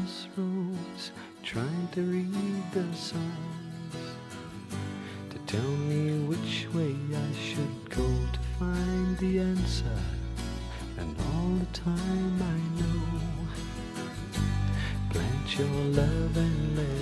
crossroads, trying to read the signs to tell me which way I should go to find the answer. And all the time I know, plant your love and let